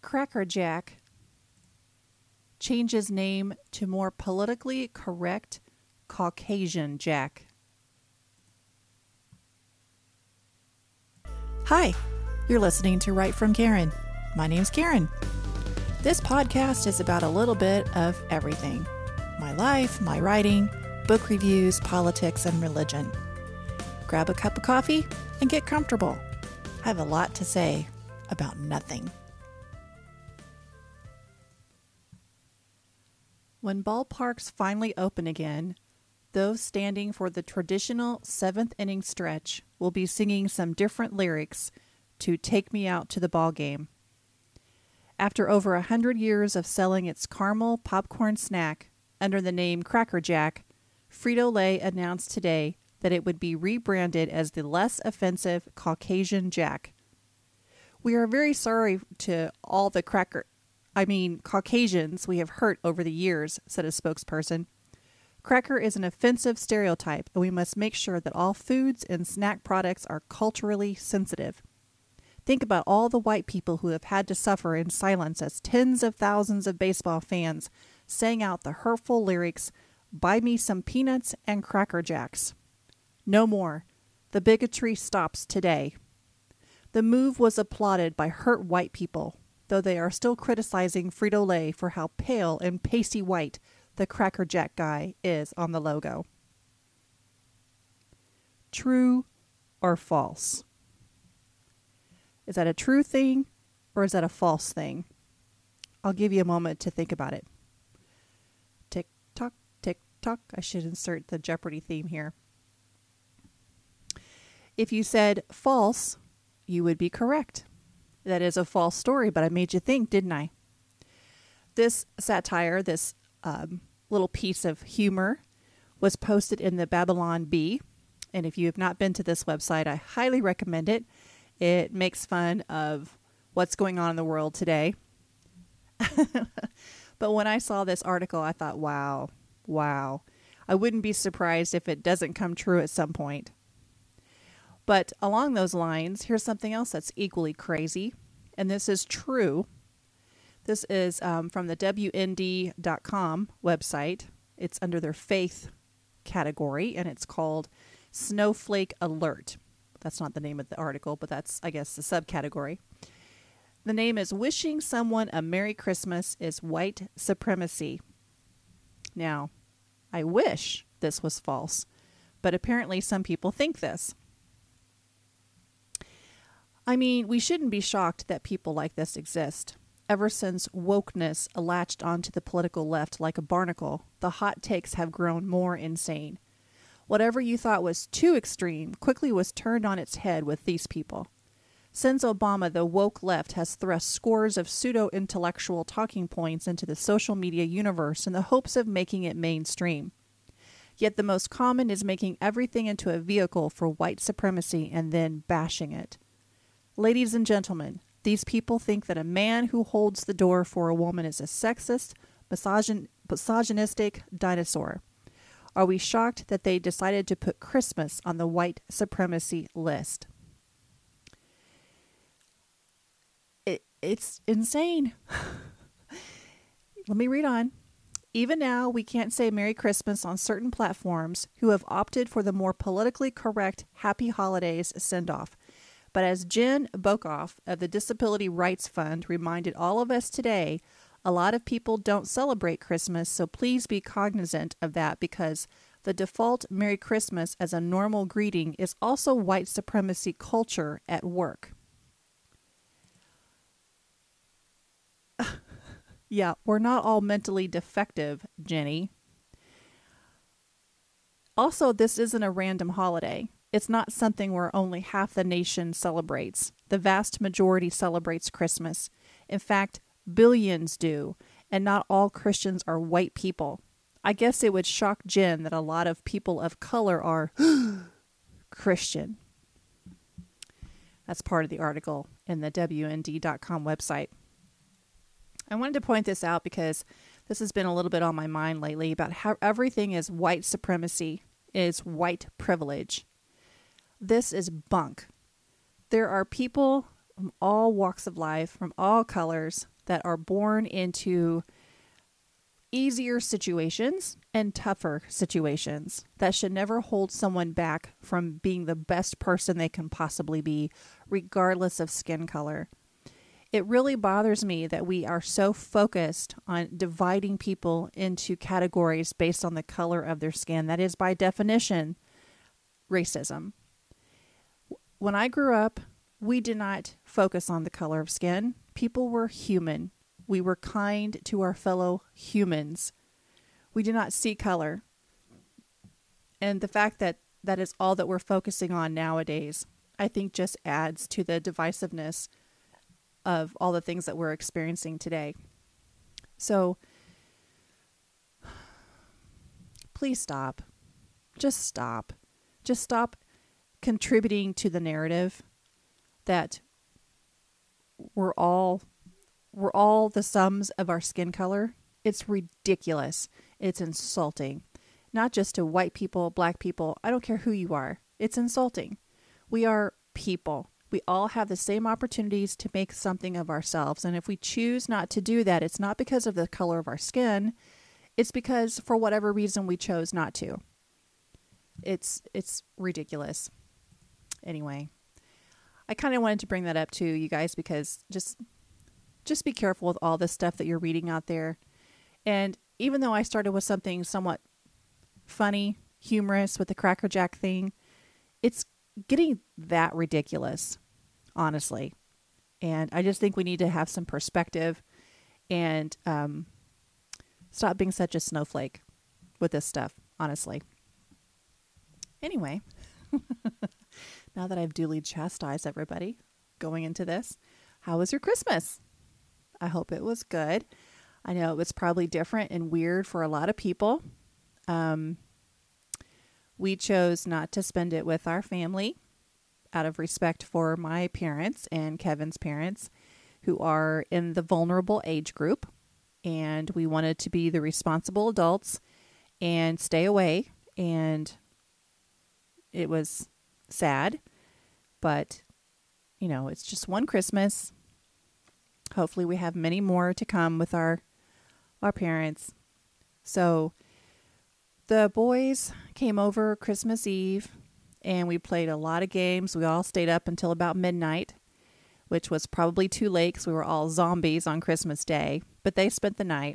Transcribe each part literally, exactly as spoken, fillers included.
Cracker Jack changes name to more politically correct Caucasian Jack. Hi, you're listening to Write from Karen. My name's Karen. This podcast is about a little bit of everything. My life, my writing, book reviews, politics, and religion. Grab a cup of coffee and get comfortable. I have a lot to say about nothing. When ballparks finally open again, those standing for the traditional seventh inning stretch will be singing some different lyrics to Take Me Out to the Ball Game. After over a hundred years of selling its caramel popcorn snack under the name Cracker Jack, Frito-Lay announced today that it would be rebranded as the less offensive Caucasian Jack. We are very sorry to all the cracker, I mean Caucasians we have hurt over the years, said a spokesperson. Cracker is an offensive stereotype, and we must make sure that all foods and snack products are culturally sensitive. Think about all the white people who have had to suffer in silence as tens of thousands of baseball fans sang out the hurtful lyrics, "Buy me some peanuts and Cracker Jacks." No more. The bigotry stops today. The move was applauded by hurt white people, though they are still criticizing Frito-Lay for how pale and pasty white the Cracker Jack guy is on the logo. True or false? Is that a true thing or is that a false thing? I'll give you a moment to think about it. Tick tock, tick tock. I should insert the Jeopardy theme here. If you said false, you would be correct. That is a false story, but I made you think, didn't I? This satire, this um, little piece of humor, was posted in the Babylon Bee. And if you have not been to this website, I highly recommend it. It makes fun of what's going on in the world today. But when I saw this article, I thought, wow, wow. I wouldn't be surprised if it doesn't come true at some point. But along those lines, here's something else that's equally crazy. And this is true. This is um, from the W N D dot com website. It's under their faith category, and it's called Snowflake Alert. That's not the name of the article, but that's, I guess, the subcategory. The name is Wishing Someone a Merry Christmas is White Supremacy. Now, I wish this was false, but apparently some people think this. I mean, we shouldn't be shocked that people like this exist. Ever since wokeness latched onto the political left like a barnacle, the hot takes have grown more insane. Whatever you thought was too extreme quickly was turned on its head with these people. Since Obama, the woke left has thrust scores of pseudo-intellectual talking points into the social media universe in the hopes of making it mainstream. Yet the most common is making everything into a vehicle for white supremacy and then bashing it. Ladies and gentlemen, these people think that a man who holds the door for a woman is a sexist, misogyn- misogynistic dinosaur. Are we shocked that they decided to put Christmas on the white supremacy list? It, it's insane. Let me read on. Even now, we can't say Merry Christmas on certain platforms who have opted for the more politically correct Happy Holidays send-off. But as Jen Bokoff of the Disability Rights Fund reminded all of us today, a lot of people don't celebrate Christmas, so please be cognizant of that because the default Merry Christmas as a normal greeting is also white supremacy culture at work. Yeah, we're not all mentally defective, Jenny. Also, this isn't a random holiday. It's not something where only half the nation celebrates. The vast majority celebrates Christmas. In fact, billions do, and not all Christians are white people. I guess it would shock Jen that a lot of people of color are Christian. That's part of the article in the W N D dot com website. I wanted to point this out because this has been a little bit on my mind lately about how everything is white supremacy, is white privilege. This is bunk. There are people from all walks of life, from all colors, that are born into easier situations and tougher situations that should never hold someone back from being the best person they can possibly be, regardless of skin color. It really bothers me that we are so focused on dividing people into categories based on the color of their skin. That is, by definition, racism. When I grew up, we did not focus on the color of skin. People were human. We were kind to our fellow humans. We did not see color. And the fact that that is all that we're focusing on nowadays, I think just adds to the divisiveness of all the things that we're experiencing today. So please stop. Just stop. Just stop contributing to the narrative that we're all we're all the sums of our skin color. It's ridiculous. It's insulting. Not just to white people, black people. I don't care who you are. It's insulting. We are people. We all have the same opportunities to make something of ourselves. And if we choose not to do that, it's not because of the color of our skin. It's because for whatever reason we chose not to. It's it's ridiculous. Anyway, I kind of wanted to bring that up to you guys because just just be careful with all the stuff that you're reading out there. And even though I started with something somewhat funny, humorous with the Cracker Jack thing, it's getting that ridiculous, honestly. And I just think we need to have some perspective and um, stop being such a snowflake with this stuff, honestly. Anyway, now that I've duly chastised everybody going into this, how was your Christmas? I hope it was good. I know it was probably different and weird for a lot of people. Um, we chose not to spend it with our family out of respect for my parents and Kevin's parents, who are in the vulnerable age group. And we wanted to be the responsible adults and stay away. And it was sad, but, you know, it's just one Christmas. Hopefully we have many more to come with our our parents. So the boys came over Christmas Eve and we played a lot of games. We all stayed up until about midnight, which was probably too late because we were all zombies on Christmas Day, but they spent the night.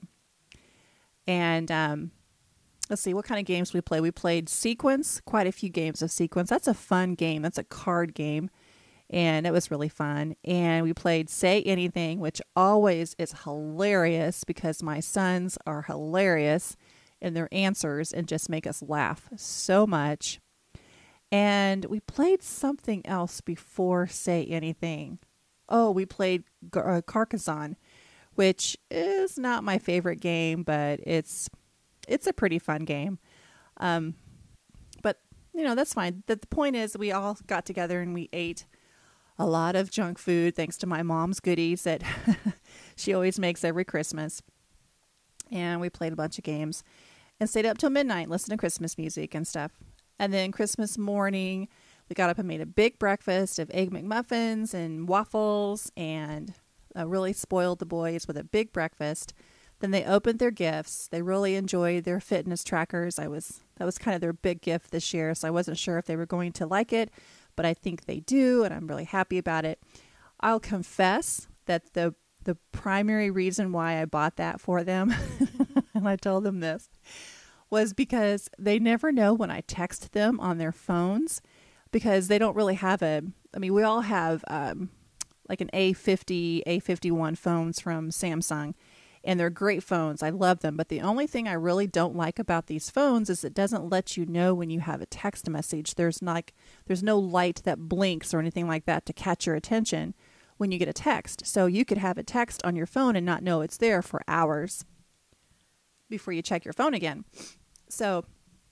And um, let's see, what kind of games we play? We played Sequence, quite a few games of Sequence. That's a fun game. That's a card game. And it was really fun. And we played Say Anything, which always is hilarious because my sons are hilarious in their answers and just make us laugh so much. And we played something else before Say Anything. Oh, we played uh, Carcassonne, which is not my favorite game, but it's it's a pretty fun game. Um, but, you know, that's fine. The, the point is we all got together and we ate a lot of junk food thanks to my mom's goodies that she always makes every Christmas. And we played a bunch of games and stayed up till midnight, listening to Christmas music and stuff. And then Christmas morning, we got up and made a big breakfast of Egg McMuffins and waffles and uh, really spoiled the boys with a big breakfast. Then they opened their gifts. They really enjoyed their fitness trackers. I was that was kind of their big gift this year, so I wasn't sure if they were going to like it, but I think they do, and I'm really happy about it. I'll confess that the the primary reason why I bought that for them, and I told them this, was because they never know when I text them on their phones because they don't really have a, I mean, we all have um, like an A fifty, A fifty-one phones from Samsung, and they're great phones. I love them. But the only thing I really don't like about these phones is it doesn't let you know when you have a text message. There's like, there's no light that blinks or anything like that to catch your attention when you get a text. So you could have a text on your phone and not know it's there for hours before you check your phone again. So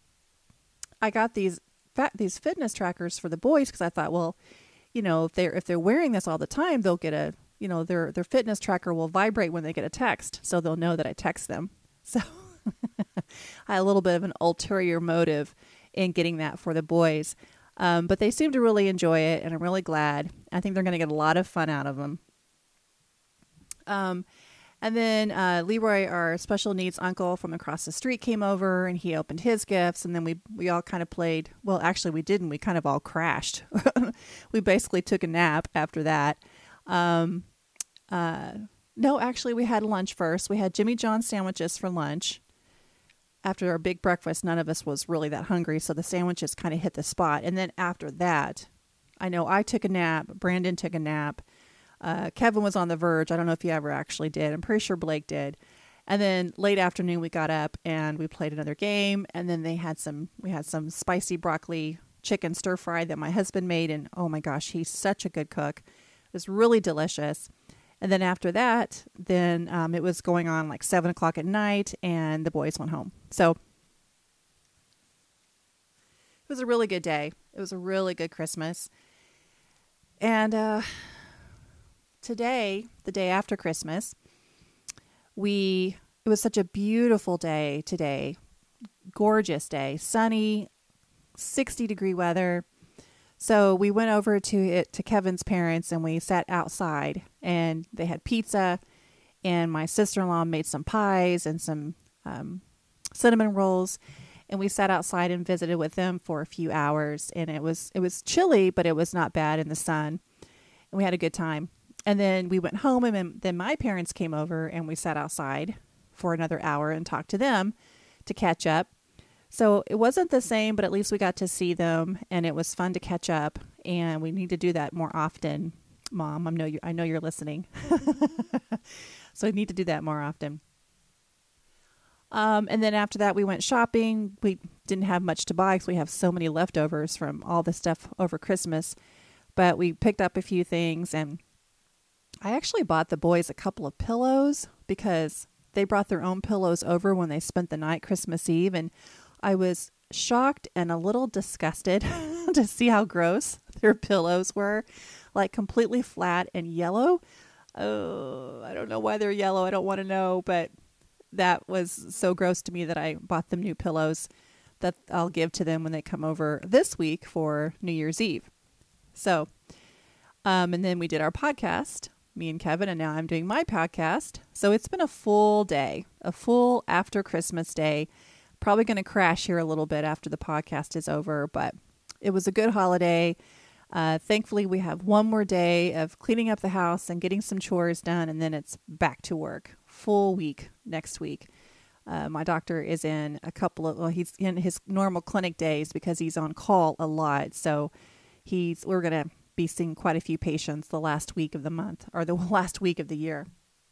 I got these fat, these fitness trackers for the boys because I thought, well, you know, if they're if they're wearing this all the time, they'll get a, you know, their their fitness tracker will vibrate when they get a text, so they'll know that I text them. So I had a little bit of an ulterior motive in getting that for the boys. Um, but they seem to really enjoy it, and I'm really glad. I think they're going to get a lot of fun out of them. Um, and then uh, Leroy, our special needs uncle from across the street, came over, and he opened his gifts, and then we we all kind of played. Well, actually, we didn't. We kind of all crashed. We basically took a nap after that. Um, uh, no, actually, we had lunch first. We had Jimmy John's sandwiches for lunch. After our big breakfast, none of us was really that hungry, so the sandwiches kind of hit the spot. And then after that, I know I took a nap. Brandon took a nap. Uh, Kevin was on the verge. I don't know if he ever actually did. I'm pretty sure Blake did. And then late afternoon, we got up and we played another game. And then they had some, we had some spicy broccoli chicken stir fry that my husband made. And oh my gosh, he's such a good cook. It was really delicious. And then after that, then um, it was going on like seven o'clock at night and the boys went home. So it was a really good day. It was a really good Christmas. And uh, today, the day after Christmas, we, it was such a beautiful day today. Gorgeous day, sunny, sixty degree weather. So we went over to it to Kevin's parents and we sat outside and they had pizza and my sister-in-law made some pies and some um, cinnamon rolls. And we sat outside and visited with them for a few hours. And it was, it was chilly, but it was not bad in the sun. And we had a good time. And then we went home and then my parents came over and we sat outside for another hour and talked to them to catch up. So it wasn't the same, but at least we got to see them and it was fun to catch up, and we need to do that more often. Mom, I know you, I know you're listening. So we need to do that more often. Um, and then after that, we went shopping. We didn't have much to buy because we have so many leftovers from all the stuff over Christmas, but we picked up a few things, and I actually bought the boys a couple of pillows because they brought their own pillows over when they spent the night Christmas Eve, and I was shocked and a little disgusted to see how gross their pillows were, like completely flat and yellow. Oh, I don't know why they're yellow. I don't want to know, but that was so gross to me that I bought them new pillows that I'll give to them when they come over this week for New Year's Eve. So, um, and then we did our podcast, me and Kevin, and now I'm doing my podcast. So it's been a full day, a full after Christmas day. Probably going to crash here a little bit after the podcast is over, but it was a good holiday. Uh, thankfully, we have one more day of cleaning up the house and getting some chores done, and then it's back to work. Full week next week. Uh, my doctor is in a couple of, well, he's in his normal clinic days because he's on call a lot. So he's, we're going to be seeing quite a few patients the last week of the month or the last week of the year.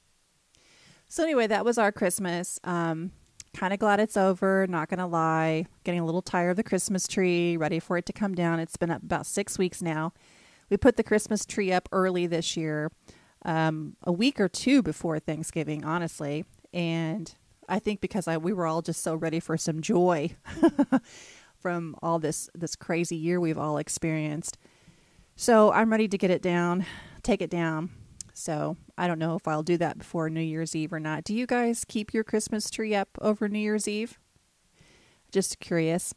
So anyway, that was our Christmas. Um, Kind of glad it's over, not going to lie. Getting a little tired of the Christmas tree, ready for it to come down. It's been up about six weeks now. We put the Christmas tree up early this year, um, a week or two before Thanksgiving, honestly. And I think because I, we were all just so ready for some joy from all this, this crazy year we've all experienced. So I'm ready to get it down, take it down. So I don't know if I'll do that before New Year's Eve or not. Do you guys keep your Christmas tree up over New Year's Eve? Just curious.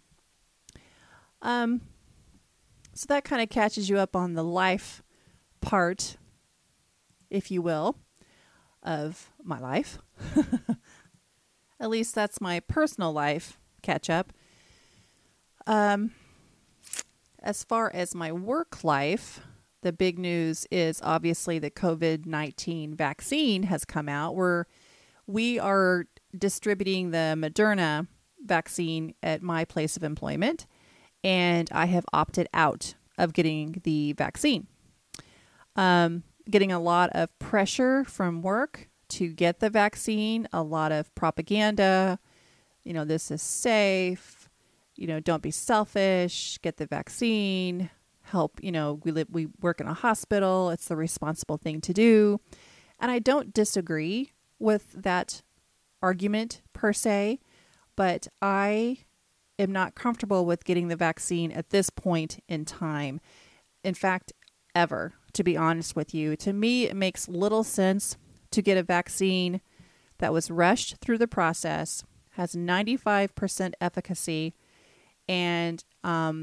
Um, so that kind of catches you up on the life part, if you will, of my life. At least that's my personal life catch up. Um, as far as my work life, the big news is obviously the covid nineteen vaccine has come out. We're, we are distributing the Moderna vaccine at my place of employment, and I have opted out of getting the vaccine. Um, getting a lot of pressure from work to get the vaccine, a lot of propaganda, you know, this is safe, you know, don't be selfish, get the vaccine. Help, you know, we live, we work in a hospital. It's the responsible thing to do. And I don't disagree with that argument per se, but I am not comfortable with getting the vaccine at this point in time. In fact, ever, to be honest with you. To me, it makes little sense to get a vaccine that was rushed through the process, has ninety-five percent efficacy, and um,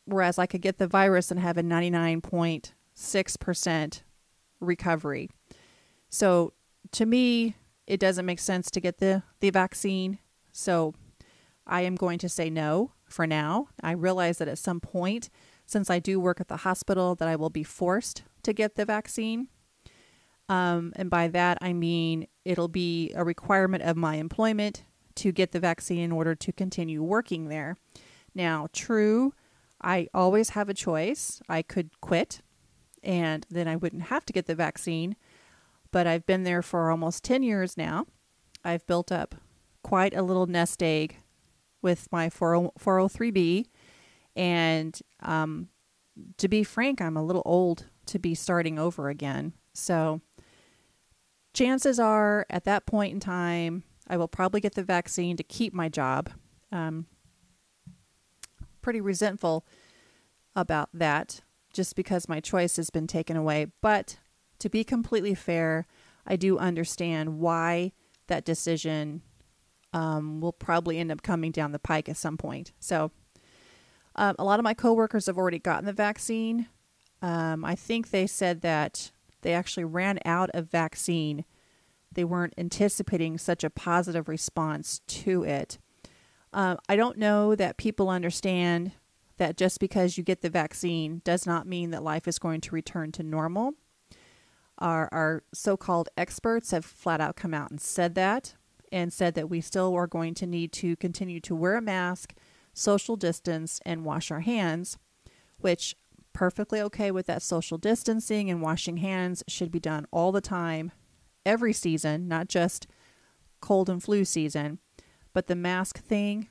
whereas I could get the virus and have a ninety-nine point six percent recovery. So to me, it doesn't make sense to get the, the vaccine. So I am going to say no for now. I realize that at some point, since I do work at the hospital, that I will be forced to get the vaccine. Um, and by that, I mean it'll be a requirement of my employment to get the vaccine in order to continue working there. Now, true, I always have a choice. I could quit and then I wouldn't have to get the vaccine. But I've been there for almost ten years now. I've built up quite a little nest egg with my four oh three B. And um, to be frank, I'm a little old to be starting over again. So chances are at that point in time, I will probably get the vaccine to keep my job. Um, pretty resentful about that just because my choice has been taken away. But to be completely fair, I do understand why that decision um, will probably end up coming down the pike at some point. So um, a lot of my coworkers have already gotten the vaccine. Um, I think they said that they actually ran out of vaccine. They weren't anticipating such a positive response to it. Uh, I don't know that people understand that just because you get the vaccine does not mean that life is going to return to normal. Our, our so-called experts have flat out come out and said that, and said that we still are going to need to continue to wear a mask, social distance, and wash our hands, which perfectly okay with that. Social distancing and washing hands should be done all the time, every season, not just cold and flu season. But the mask thing,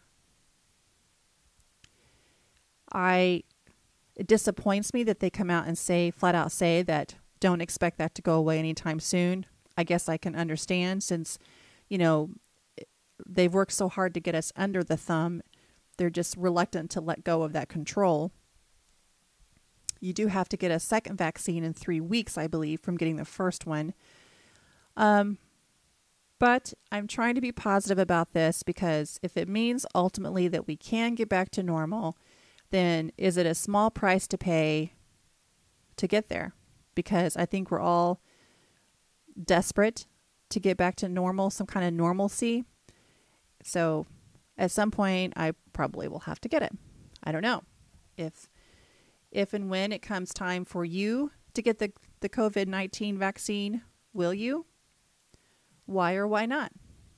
I it disappoints me that they come out and say, flat out say that don't expect that to go away anytime soon. I guess I can understand since, you know, they've worked so hard to get us under the thumb. They're just reluctant to let go of that control. You do have to get a second vaccine in three weeks, I believe, from getting the first one. Um, but I'm trying to be positive about this because if it means ultimately that we can get back to normal, then is it a small price to pay to get there? Because I think we're all desperate to get back to normal, some kind of normalcy. So at some point, I probably will have to get it. I don't know. If if and when it comes time for you to get the, the COVID nineteen vaccine, will you? Why or why not?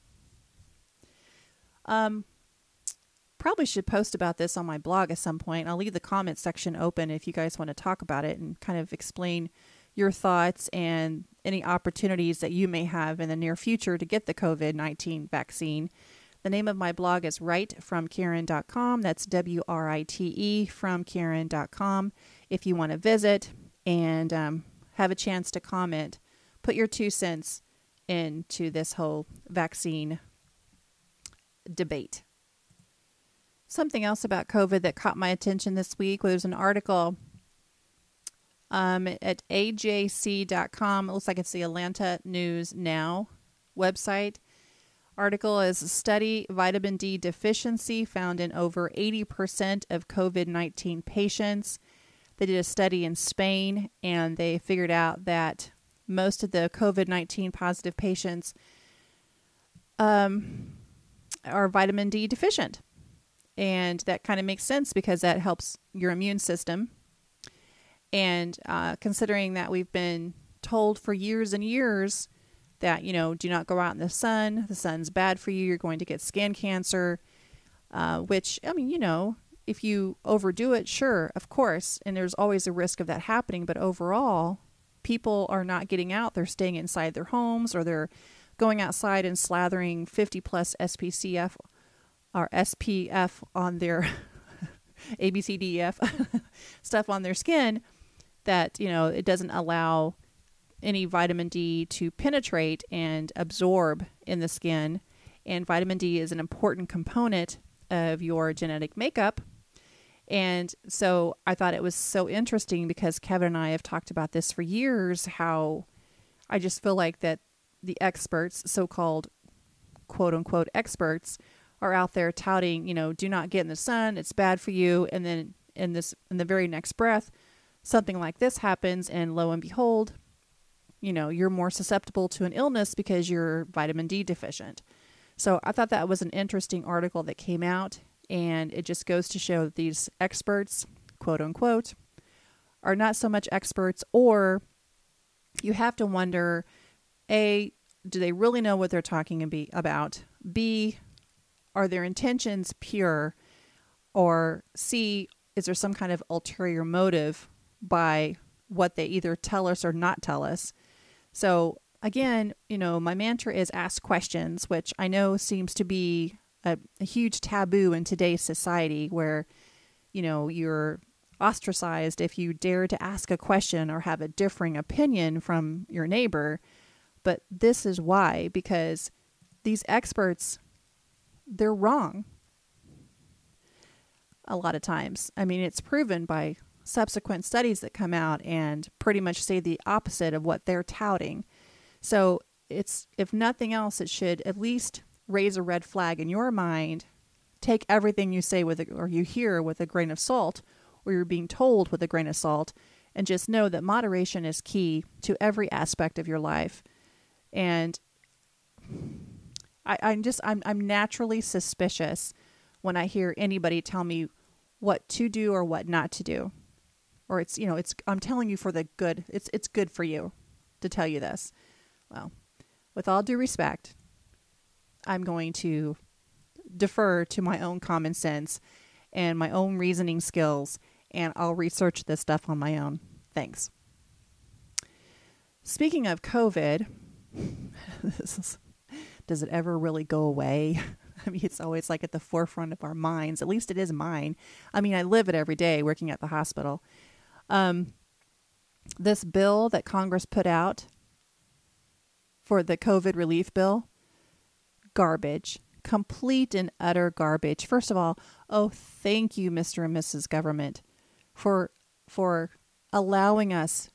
Um, probably should post about this on my blog at some point. I'll leave the comment section open if you guys want to talk about it and kind of explain your thoughts and any opportunities that you may have in the near future to get the COVID nineteen vaccine. The name of my blog is write from karen dot com. That's W R I T E from karen dot com. If you want to visit and um, have a chance to comment, put your two cents into this whole vaccine debate. Something else about COVID that caught my attention this week, well, there's an article um, at A J C dot com. It looks like it's the Atlanta News Now website. Article is study vitamin D deficiency found in over eighty percent of COVID nineteen patients. They did a study in Spain and they figured out that most of the COVID nineteen positive patients um, are vitamin D deficient. And that kind of makes sense because that helps your immune system. And uh, considering that we've been told for years and years that, you know, do not go out in the sun. The sun's bad for you. You're going to get skin cancer, uh, which, I mean, you know, if you overdo it, sure, of course. And there's always a risk of that happening. But overall, people are not getting out. They're staying inside their homes or they're going outside and slathering fifty plus S P C F or S P F on their A B C D E F stuff on their skin that, you know, it doesn't allow any vitamin D to penetrate and absorb in the skin. And vitamin D is an important component of your genetic makeup. And so I thought it was so interesting because Kevin and I have talked about this for years, how I just feel like that the experts, so-called quote unquote experts, are out there touting, you know, do not get in the sun. It's bad for you. And then in this, in the very next breath, something like this happens, and lo and behold, you know, you're more susceptible to an illness because you're vitamin D deficient. So I thought that was an interesting article that came out, and it just goes to show that these experts, quote unquote, are not so much experts, or you have to wonder, A, do they really know what they're talking about? B, are their intentions pure? Or C, is there some kind of ulterior motive by what they either tell us or not tell us? So again, you know, my mantra is ask questions, which I know seems to be a, a huge taboo in today's society, where, you know, you're ostracized if you dare to ask a question or have a differing opinion from your neighbor. But this is why, because these experts, they're wrong a lot of times. I mean, it's proven by subsequent studies that come out and pretty much say the opposite of what they're touting. So it's, if nothing else, it should at least raise a red flag in your mind. Take everything you say with a, or you hear with a grain of salt, or you're being told with a grain of salt, and just know that moderation is key to every aspect of your life. And I, I'm just, I'm, I'm naturally suspicious when I hear anybody tell me what to do or what not to do. Or it's, you know, it's, I'm telling you for the good, it's, it's good for you to tell you this. Well, with all due respect, I'm going to defer to my own common sense and my own reasoning skills, and I'll research this stuff on my own. Thanks. Speaking of COVID, this is, does it ever really go away? I mean, it's always like at the forefront of our minds. At least it is mine. I mean, I live it every day working at the hospital. Um, this bill that Congress put out for the COVID relief bill, garbage, complete and utter garbage. First of all, oh, thank you, Mister and Missus Government, for, for allowing us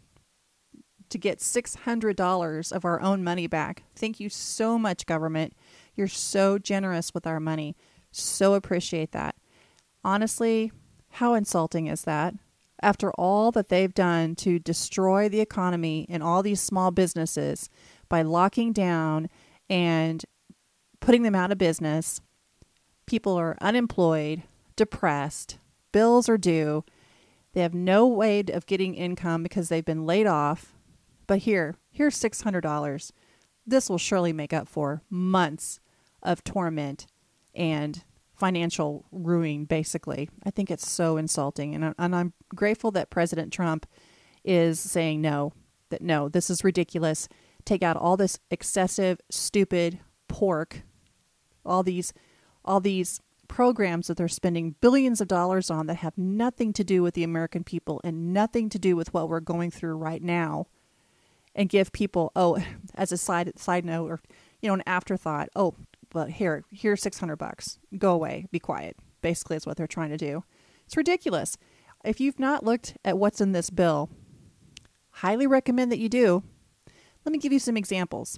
to get six hundred dollars of our own money back. Thank you so much, government. You're so generous with our money. So appreciate that. Honestly, how insulting is that? After all that they've done to destroy the economy and all these small businesses by locking down and putting them out of business, people are unemployed, depressed, bills are due. They have no way of getting income because they've been laid off. But here, here's six hundred dollars. This will surely make up for months of torment and financial ruin, basically. I think it's so insulting. And, I, and I'm grateful that President Trump is saying no, that no, this is ridiculous. Take out all this excessive, stupid pork, all these, all these programs that they're spending billions of dollars on that have nothing to do with the American people and nothing to do with what we're going through right now. And give people, oh, as a side side note, or, you know, an afterthought, oh, well, here, here's six hundred bucks. Go away. Be quiet. Basically, is what they're trying to do. It's ridiculous. If you've not looked at what's in this bill, highly recommend that you do. Let me give you some examples.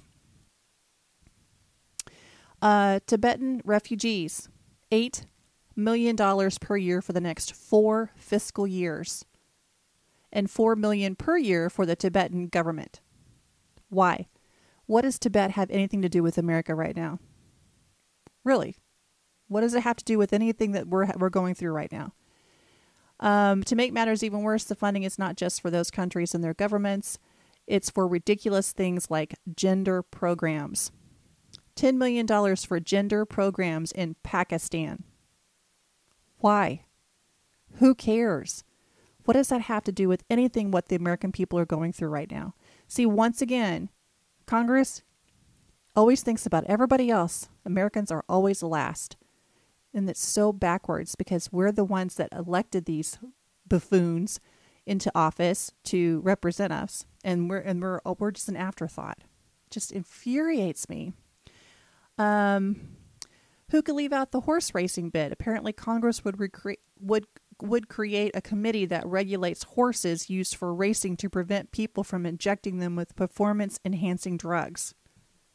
Uh, Tibetan refugees, eight million dollars per year for the next four fiscal years, and four million dollars per year for the Tibetan government. Why? What does Tibet have anything to do with America right now? Really? What does it have to do with anything that we're we're going through right now? Um, to make matters even worse, the funding is not just for those countries and their governments. It's for ridiculous things like gender programs. ten million dollars for gender programs in Pakistan. Why? Who cares? What does that have to do with anything what the American people are going through right now? See, once again, Congress always thinks about everybody else. Americans are always last. And it's so backwards because we're the ones that elected these buffoons into office to represent us. And we're and we're we're just an afterthought. It just infuriates me. Um, who could leave out the horse racing bit? Apparently Congress would recre- would would create a committee that regulates horses used for racing to prevent people from injecting them with performance-enhancing drugs.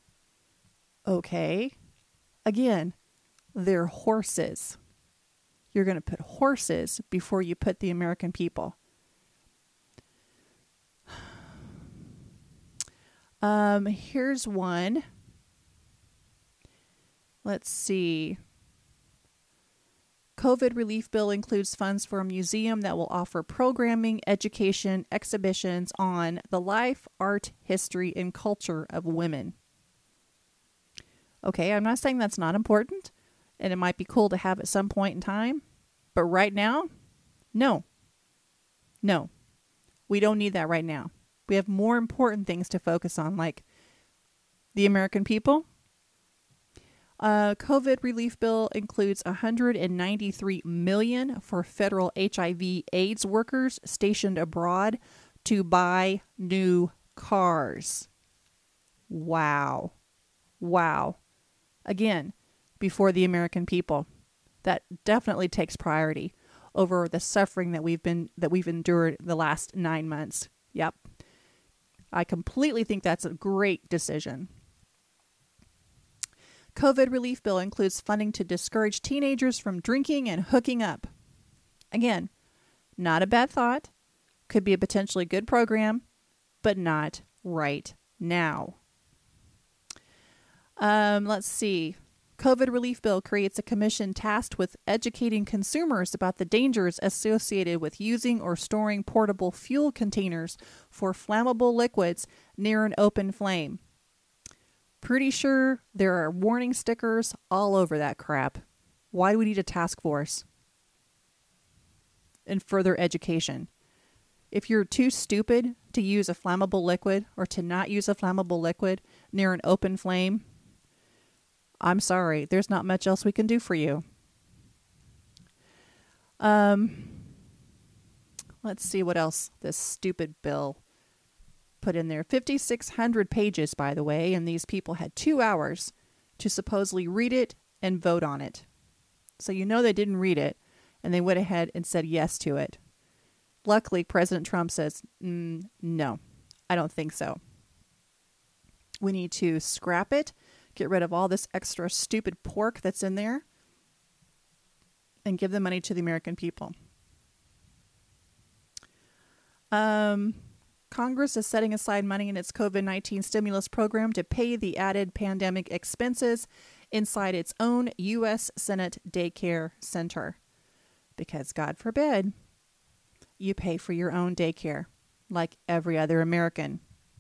Okay. Again, they're horses. You're going to put horses before you put the American people. Um, here's one. Let's see. COVID relief bill includes funds for a museum that will offer programming, education, exhibitions on the life, art, history, and culture of women. Okay, I'm not saying that's not important, and it might be cool to have at some point in time, but right now, no. No. We don't need that right now. We have more important things to focus on, like the American people. Uh, COVID relief bill includes one hundred ninety-three million dollars for federal H I V AIDS workers stationed abroad to buy new cars. Wow. Wow. Again, before the American people. That definitely takes priority over the suffering that we've been that we've endured the last nine months. Yep. I completely think that's a great decision. COVID relief bill includes funding to discourage teenagers from drinking and hooking up. Again, not a bad thought. Could be a potentially good program, but not right now. Um, let's see. COVID relief bill creates a commission tasked with educating consumers about the dangers associated with using or storing portable fuel containers for flammable liquids near an open flame. Pretty sure there are warning stickers all over that crap. Why do we need a task force? And further education. If you're too stupid to use a flammable liquid or to not use a flammable liquid near an open flame, I'm sorry, there's not much else we can do for you. Um, let's see what else this stupid bill put in there. fifty-six hundred pages, by the way, and these people had two hours to supposedly read it and vote on it. So you know they didn't read it, and they went ahead and said yes to it. Luckily, President Trump says, mm, no, I don't think so. We need to scrap it. Get rid of all this extra stupid pork that's in there and give the money to the American people. Um, Congress is setting aside money in its COVID nineteen stimulus program to pay the added pandemic expenses inside its own U S Senate daycare center. Because God forbid you pay for your own daycare like every other American.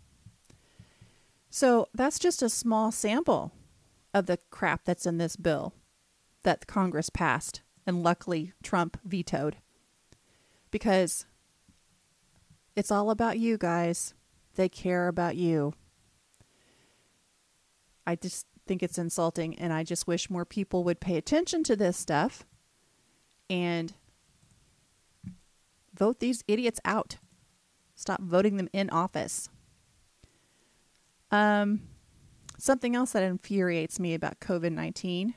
So that's just a small sample of the crap that's in this bill that Congress passed and luckily Trump vetoed. Because it's all about you guys. They care about you. I just think it's insulting, and I just wish more people would pay attention to this stuff and vote these idiots out. Stop voting them in office. Um, something else that infuriates me about COVID nineteen.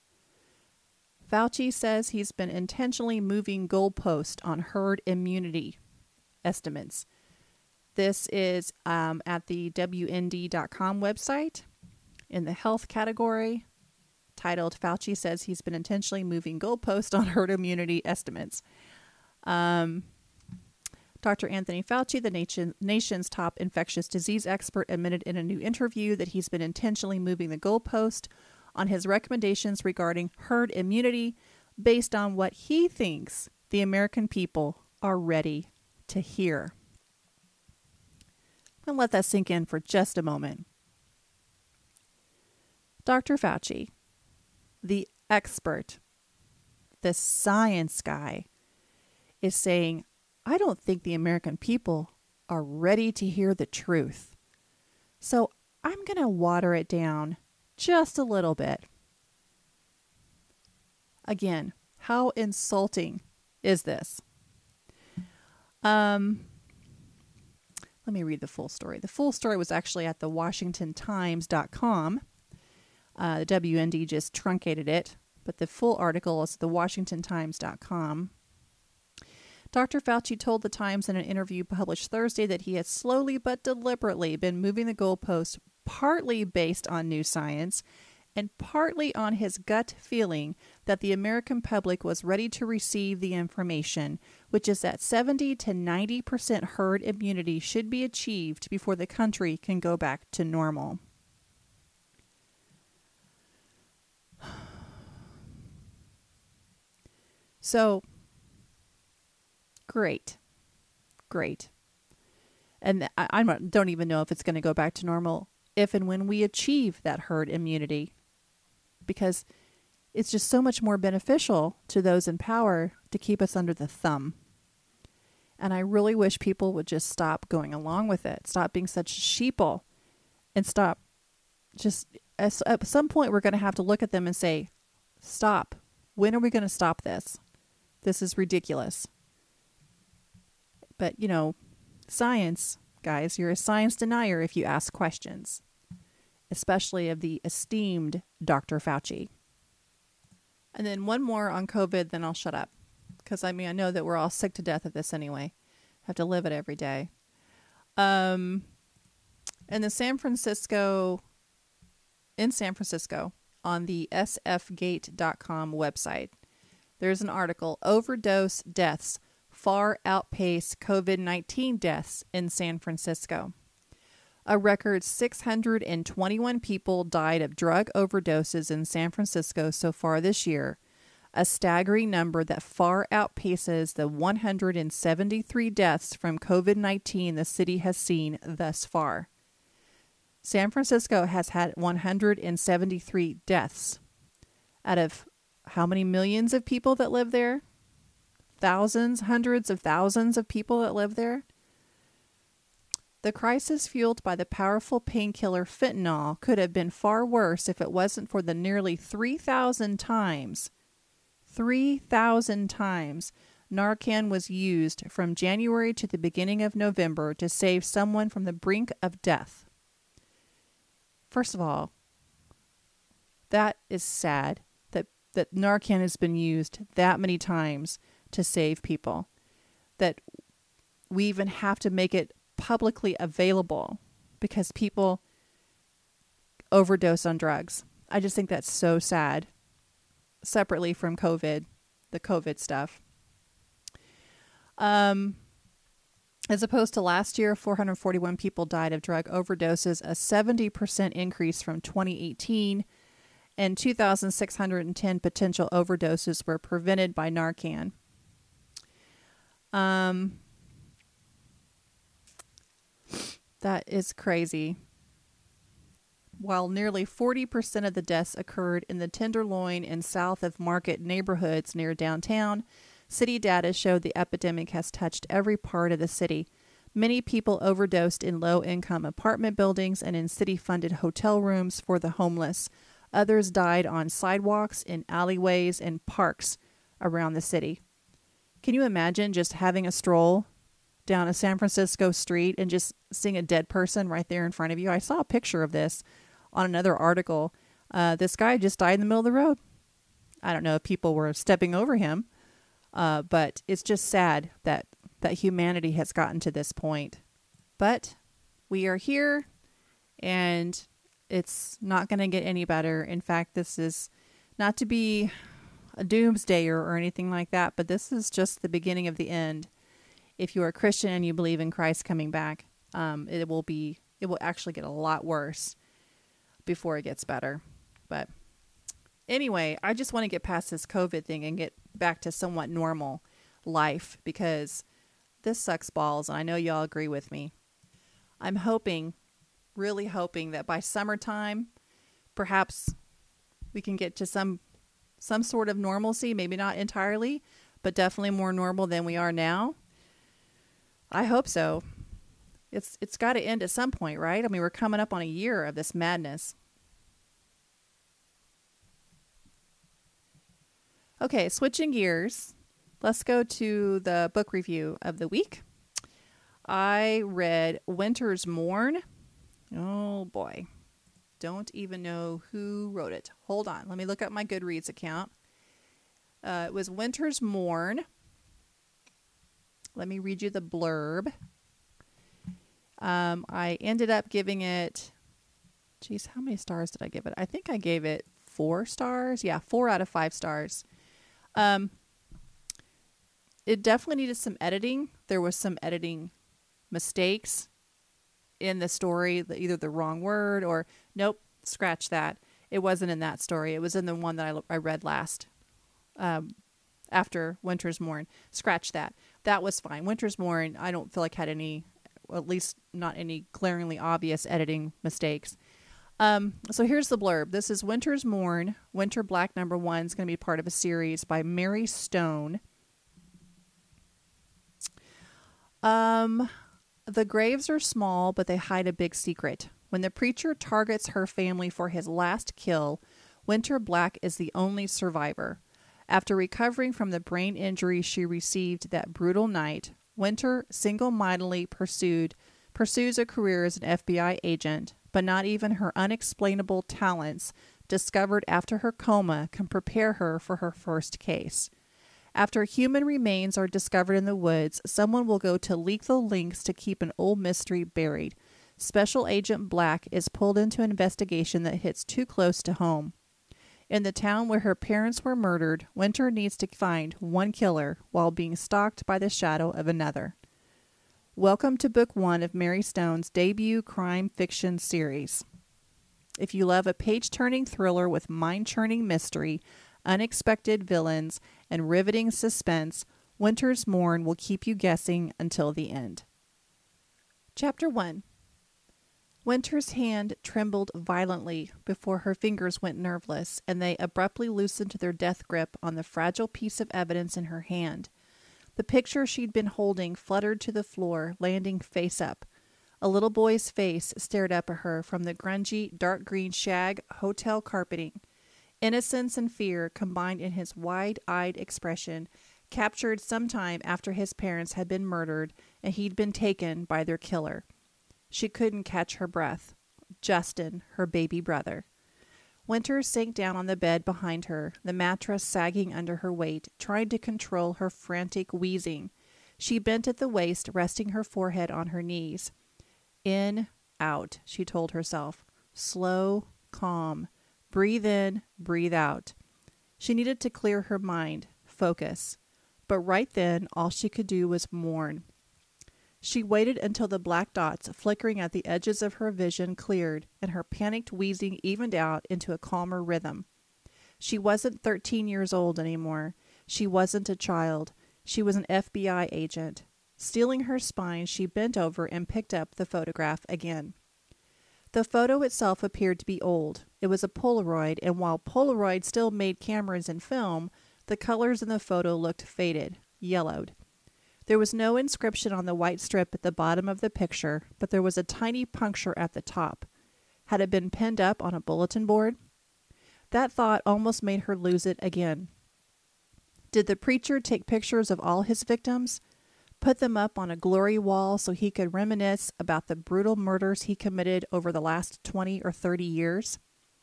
Fauci says he's been intentionally moving goalposts on herd immunity estimates. This is um, at the W N D dot com website in the health category, titled Fauci says he's been intentionally moving goalposts on herd immunity estimates. Um, Doctor Anthony Fauci, the nation, nation's top infectious disease expert, admitted in a new interview that he's been intentionally moving the goalpost on his recommendations regarding herd immunity based on what he thinks the American people are ready to hear. I'm going to let that sink in for just a moment. Doctor Fauci, the expert, the science guy, is saying, I don't think the American people are ready to hear the truth. So I'm going to water it down just a little bit. Again, how insulting is this? Um, let me read the full story. The full story was actually at the Washington Times dot com. Uh, the W N D just truncated it, but the full article is the Washington Times dot com. Doctor Fauci told the Times in an interview published Thursday that he had slowly but deliberately been moving the goalposts partly based on new science and partly on his gut feeling that the American public was ready to receive the information, which is that seventy to ninety percent herd immunity should be achieved before the country can go back to normal. So, great. Great. And I, I don't even know if it's going to go back to normal if and when we achieve that herd immunity, because it's just so much more beneficial to those in power to keep us under the thumb. And I really wish people would just stop going along with it, stop being such sheeple, and stop just, at some point we're going to have to look at them and say, stop. When are we going to stop this? This is ridiculous. But, you know, science, guys, you're a science denier if you ask questions, especially of the esteemed Doctor Fauci. And then one more on COVID, then I'll shut up. Because, I mean, I know that we're all sick to death of this anyway. Have to live it every day. Um, in the San Francisco, in San Francisco, on the S F gate dot com website, there's an article, Overdose Deaths Far Outpace COVID nineteen Deaths in San Francisco. A record six hundred twenty-one people died of drug overdoses in San Francisco so far this year, a staggering number that far outpaces the one hundred seventy-three deaths from COVID nineteen the city has seen thus far. San Francisco has had one hundred seventy-three deaths out of how many millions of people that live there? Thousands, hundreds of thousands of people that live there. The crisis fueled by the powerful painkiller fentanyl could have been far worse if it wasn't for the nearly three thousand times, three thousand times Narcan was used from January to the beginning of November to save someone from the brink of death. First of all, that is sad that, that Narcan has been used that many times to save people, that we even have to make it publicly available because people overdose on drugs. I just think that's so sad. Separately from COVID, the COVID stuff. Um, as opposed to last year, four hundred forty-one people died of drug overdoses, a seventy percent increase from twenty eighteen, and two thousand six hundred ten potential overdoses were prevented by Narcan. Um, that is crazy. While nearly forty percent of the deaths occurred in the Tenderloin and south of Market neighborhoods near downtown, city data showed the epidemic has touched every part of the city. Many people overdosed in low-income apartment buildings and in city-funded hotel rooms for the homeless. Others died on sidewalks, in alleyways, and parks around the city. Can you imagine just having a stroll down a San Francisco street and just seeing a dead person right there in front of you? I saw a picture of this on another article. Uh, this guy just died in the middle of the road. I don't know if people were stepping over him, uh, but it's just sad that, that humanity has gotten to this point. But we are here, and it's not going to get any better. In fact, this is not to be a doomsdayer or anything like that, but this is just the beginning of the end. If you are a Christian and you believe in Christ coming back, um, it will be, it will actually get a lot worse before it gets better. But anyway, I just want to get past this COVID thing and get back to somewhat normal life, because this sucks balls, and I know y'all agree with me. I'm hoping, really hoping that by summertime, perhaps we can get to some some sort of normalcy, maybe not entirely, but definitely more normal than we are now. I hope so. It's it's got to end at some point, right? I mean, we're coming up on a year of this madness. Okay, switching gears. Let's go to the book review of the week. I read Winter's Mourn. Oh boy. Don't even know who wrote it. Hold on. Let me look up my Goodreads account. Uh, it was Winter's Mourn. Let me read you the blurb. Um, I ended up giving it Geez, how many stars did I give it? I think I gave it four stars. Yeah, four out of five stars. Um, it definitely needed some editing. There was some editing mistakes in the story, either the wrong word or nope, scratch that. It wasn't in that story. It was in the one that I, I read last, um, after Winter's Mourn. Scratch that. That was fine. Winter's Mourn, I don't feel like had any, well, at least not any glaringly obvious editing mistakes. Um, so here's the blurb. This is Winter's Mourn. Winter Black number one is going to be part of a series by Mary Stone. Um, the graves are small, but they hide a big secret. When the preacher targets her family for his last kill, Winter Black is the only survivor. After recovering from the brain injury she received that brutal night, Winter single-mindedly pursued pursues a career as an F B I agent, but not even her unexplainable talents, discovered after her coma, can prepare her for her first case. After human remains are discovered in the woods, someone will go to lethal lengths to keep an old mystery buried. Special Agent Black is pulled into an investigation that hits too close to home. In the town where her parents were murdered, Winter needs to find one killer while being stalked by the shadow of another. Welcome to Book One of Mary Stone's debut crime fiction series. If you love a page-turning thriller with mind-churning mystery, unexpected villains, and riveting suspense, Winter's Mourn will keep you guessing until the end. Chapter one. Winter's hand trembled violently before her fingers went nerveless, and they abruptly loosened their death grip on the fragile piece of evidence in her hand. The picture she'd been holding fluttered to the floor, landing face up. A little boy's face stared up at her from the grungy, dark green shag hotel carpeting. Innocence and fear combined in his wide-eyed expression, captured sometime after his parents had been murdered and he'd been taken by their killer. She couldn't catch her breath. Justin, her baby brother. Winter sank down on the bed behind her, the mattress sagging under her weight, trying to control her frantic wheezing. She bent at the waist, resting her forehead on her knees. In, out, she told herself. Slow, calm. Breathe in, breathe out. She needed to clear her mind, focus. But right then, all she could do was mourn. She waited until the black dots flickering at the edges of her vision cleared and her panicked wheezing evened out into a calmer rhythm. She wasn't thirteen years old anymore. She wasn't a child. She was an F B I agent. Steeling her spine, she bent over and picked up the photograph again. The photo itself appeared to be old. It was a Polaroid, and while Polaroid still made cameras and film, the colors in the photo looked faded, yellowed. There was no inscription on the white strip at the bottom of the picture, but there was a tiny puncture at the top. Had it been pinned up on a bulletin board? That thought almost made her lose it again. Did the preacher take pictures of all his victims? Put them up on a glory wall so he could reminisce about the brutal murders he committed over the last twenty or thirty years?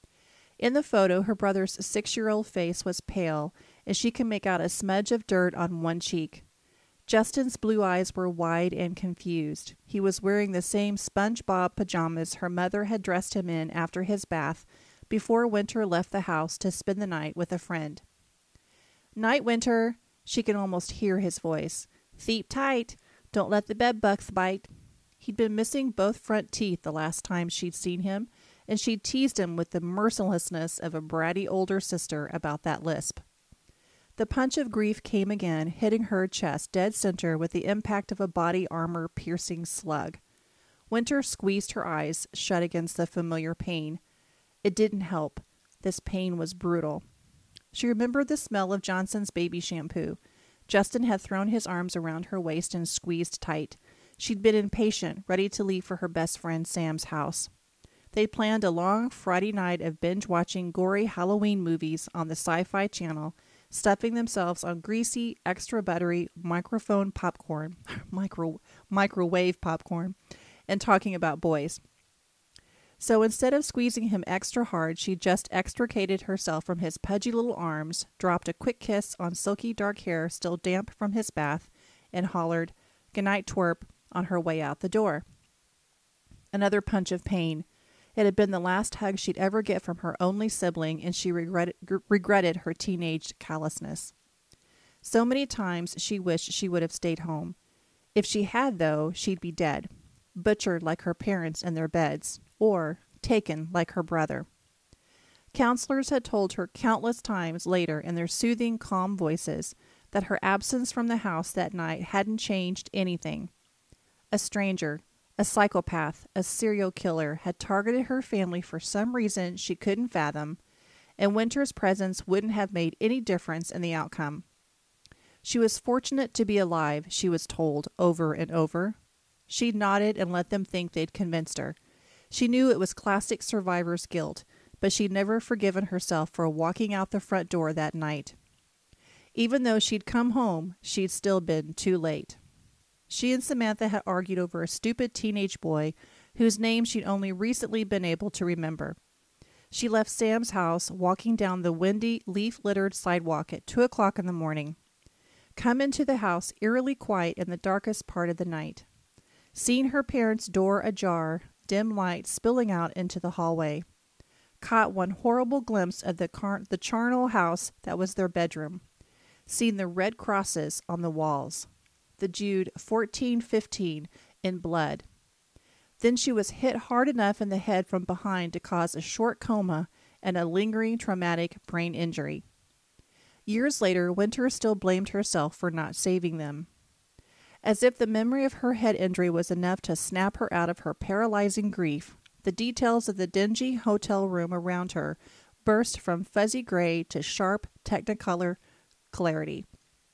In the photo, her brother's six-year-old face was pale, and she could make out a smudge of dirt on one cheek. Justin's blue eyes were wide and confused. He was wearing the same SpongeBob pajamas her mother had dressed him in after his bath before Winter left the house to spend the night with a friend. Night, Winter. She could almost hear his voice. Sleep tight. Don't let the bed bugs bite. He'd been missing both front teeth the last time she'd seen him, and she'd teased him with the mercilessness of a bratty older sister about that lisp. The punch of grief came again, hitting her chest dead center with the impact of a body armor-piercing slug. Winter squeezed her eyes shut against the familiar pain. It didn't help. This pain was brutal. She remembered the smell of Johnson's baby shampoo. Justin had thrown his arms around her waist and squeezed tight. She'd been impatient, ready to leave for her best friend Sam's house. They'd planned a long Friday night of binge-watching gory Halloween movies on the Sci-Fi Channel, stuffing themselves on greasy, extra buttery microphone popcorn, micro, microwave popcorn, and talking about boys. So instead of squeezing him extra hard, she just extricated herself from his pudgy little arms, dropped a quick kiss on silky dark hair still damp from his bath, and hollered, "Good night, twerp," on her way out the door. Another punch of pain. It had been the last hug she'd ever get from her only sibling, and she regretted, g- regretted her teenage callousness. So many times she wished she would have stayed home. If she had, though, she'd be dead, butchered like her parents in their beds, or taken like her brother. Counselors had told her countless times later in their soothing, calm voices that her absence from the house that night hadn't changed anything. A stranger, a psychopath, a serial killer had targeted her family for some reason she couldn't fathom, and Winter's presence wouldn't have made any difference in the outcome. She was fortunate to be alive, she was told over and over. She nodded and let them think they'd convinced her. She knew it was classic survivor's guilt, but she'd never forgiven herself for walking out the front door that night. Even though she'd come home, she'd still been too late. She and Samantha had argued over a stupid teenage boy whose name she'd only recently been able to remember. She left Sam's house, walking down the windy, leaf-littered sidewalk at two o'clock in the morning. Come into the house eerily quiet in the darkest part of the night. Seen her parents' door ajar, dim light spilling out into the hallway. Caught one horrible glimpse of the, car- the charnel house that was their bedroom. Seen the red crosses on the walls. The Jude fourteen fifteen in blood. Then she was hit hard enough in the head from behind to cause a short coma and a lingering traumatic brain injury. Years later, Winter still blamed herself for not saving them. As if the memory of her head injury was enough to snap her out of her paralyzing grief, the details of the dingy hotel room around her burst from fuzzy gray to sharp technicolor clarity.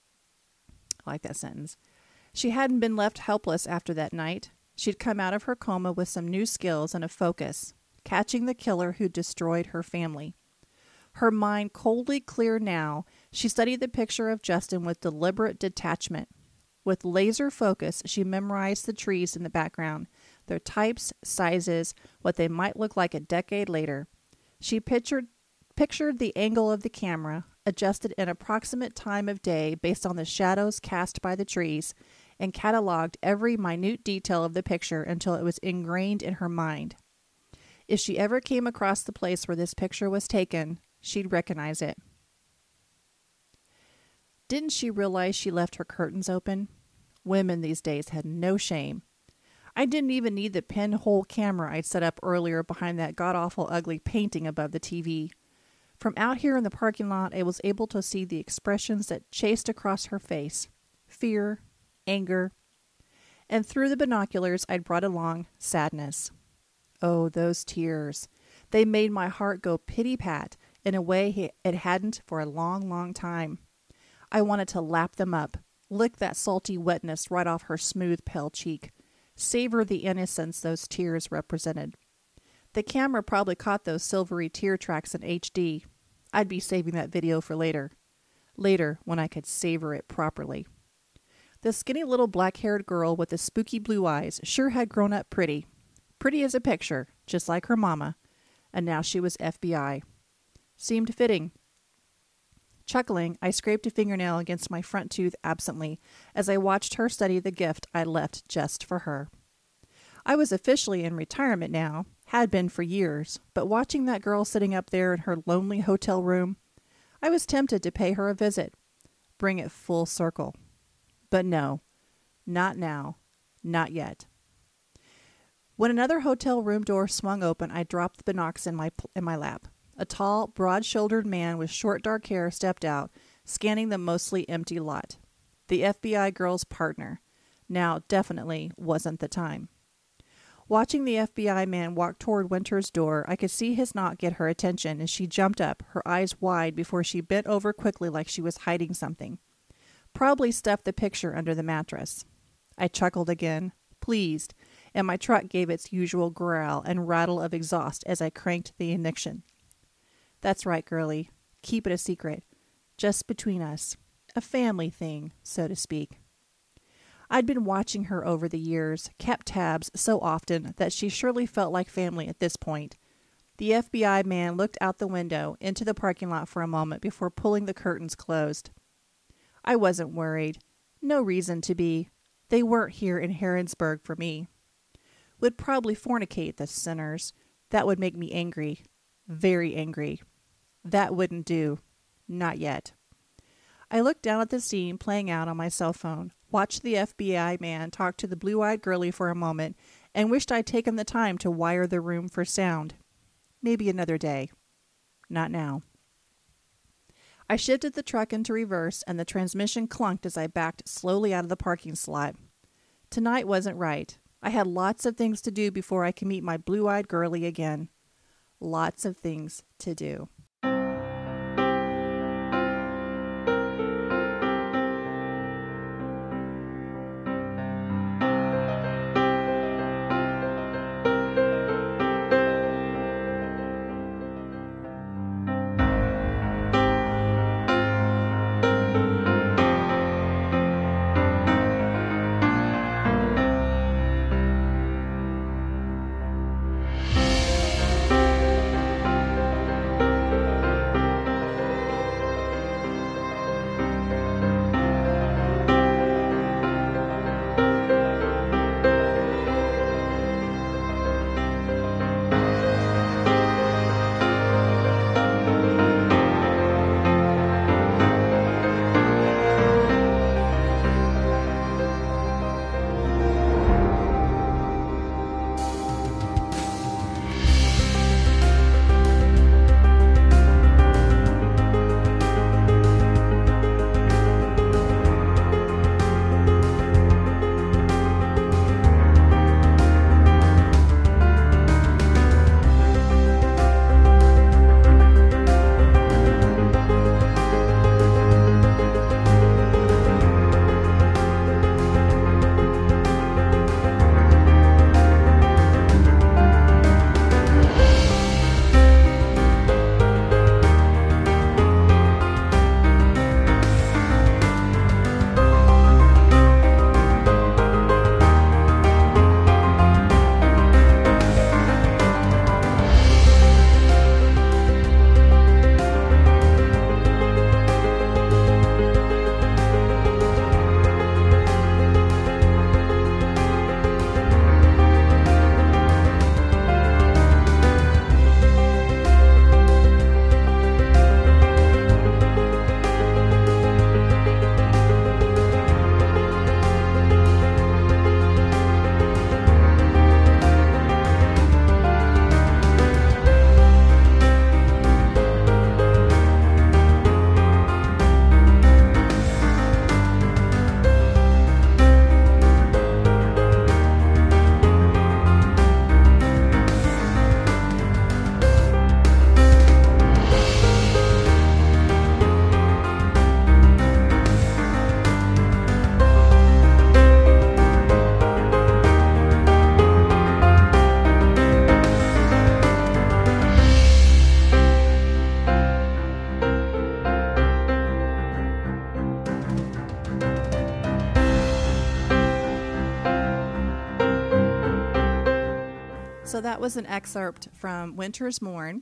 I like that sentence. She hadn't been left helpless after that night. She'd come out of her coma with some new skills and a focus, catching the killer who destroyed her family. Her mind coldly clear now, she studied the picture of Justin with deliberate detachment. With laser focus, she memorized the trees in the background, their types, sizes, what they might look like a decade later. She pictured pictured the angle of the camera, adjusted an approximate time of day based on the shadows cast by the trees, and cataloged every minute detail of the picture until it was ingrained in her mind. If she ever came across the place where this picture was taken, she'd recognize it. Didn't she realize she left her curtains open? Women these days had no shame. I didn't even need the pinhole camera I'd set up earlier behind that god-awful ugly painting above the T V. From out here in the parking lot, I was able to see the expressions that chased across her face. Fear, anger, and through the binoculars I'd brought along, sadness. Oh, those tears. They made my heart go pity-pat in a way it hadn't for a long, long time. I wanted to lap them up, lick that salty wetness right off her smooth, pale cheek, savor the innocence those tears represented. The camera probably caught those silvery tear tracks in H D. I'd be saving that video for later. Later, when I could savor it properly. The skinny little black-haired girl with the spooky blue eyes sure had grown up pretty. Pretty as a picture, just like her mama. And now she was F B I. Seemed fitting. Chuckling, I scraped a fingernail against my front tooth absently as I watched her study the gift I left just for her. I was officially in retirement now, had been for years, but watching that girl sitting up there in her lonely hotel room, I was tempted to pay her a visit, bring it full circle. But no, not now, not yet. When another hotel room door swung open, I dropped the binocs in my in my lap. A tall, broad-shouldered man with short dark hair stepped out, scanning the mostly empty lot. The F B I girl's partner. Now definitely wasn't the time. Watching the F B I man walk toward Winter's door, I could see his knock get her attention as she jumped up, her eyes wide before she bent over quickly like she was hiding something. Probably stuffed the picture under the mattress. I chuckled again, pleased, and my truck gave its usual growl and rattle of exhaust as I cranked the ignition. That's right, girlie. Keep it a secret. Just between us. A family thing, so to speak. I'd been watching her over the years, kept tabs so often that she surely felt like family at this point. The F B I man looked out the window into the parking lot for a moment before pulling the curtains closed. I wasn't worried. No reason to be. They weren't here in Harrisburg for me. Would probably fornicate, the sinners. That would make me angry. Very angry. That wouldn't do. Not yet. I looked down at the scene playing out on my cell phone, watched the F B I man talk to the blue-eyed girlie for a moment, and wished I'd taken the time to wire the room for sound. Maybe another day. Not now. I shifted the truck into reverse, and the transmission clunked as I backed slowly out of the parking slot. Tonight wasn't right. I had lots of things to do before I could meet my blue-eyed girlie again. Lots of things to do. So that was an excerpt from Winter's Mourn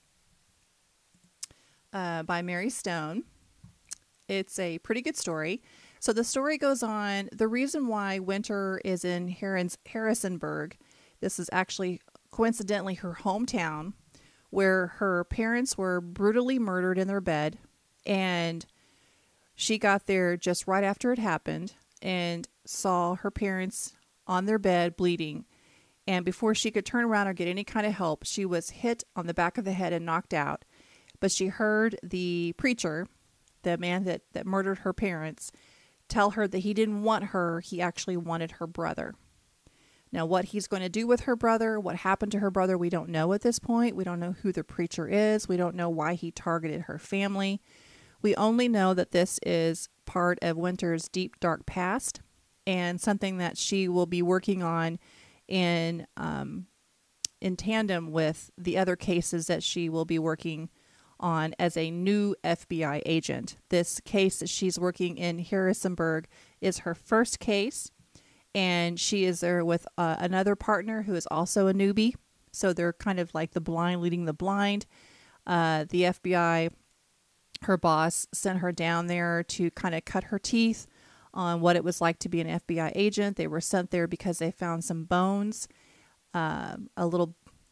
uh, by Mary Stone. It's a pretty good story. So the story goes on. The reason why Winter is in Harris- Harrisonburg, this is actually coincidentally her hometown, where her parents were brutally murdered in their bed, and she got there just right after it happened and saw her parents on their bed bleeding. And before she could turn around or get any kind of help, she was hit on the back of the head and knocked out. But she heard the preacher, the man that, that murdered her parents, tell her that he didn't want her. He actually wanted her brother. Now, what he's going to do with her brother, what happened to her brother, we don't know at this point. We don't know who the preacher is. We don't know why he targeted her family. We only know that this is part of Winter's deep, dark past and something that she will be working on in um, in tandem with the other cases that she will be working on as a new F B I agent. This case that she's working in Harrisonburg is her first case, and she is there with uh, another partner who is also a newbie. So they're kind of like the blind leading the blind. Uh, the F B I, her boss, sent her down there to kind of cut her teeth on what it was like to be an F B I agent. They were sent there because they found some bones, uh, a little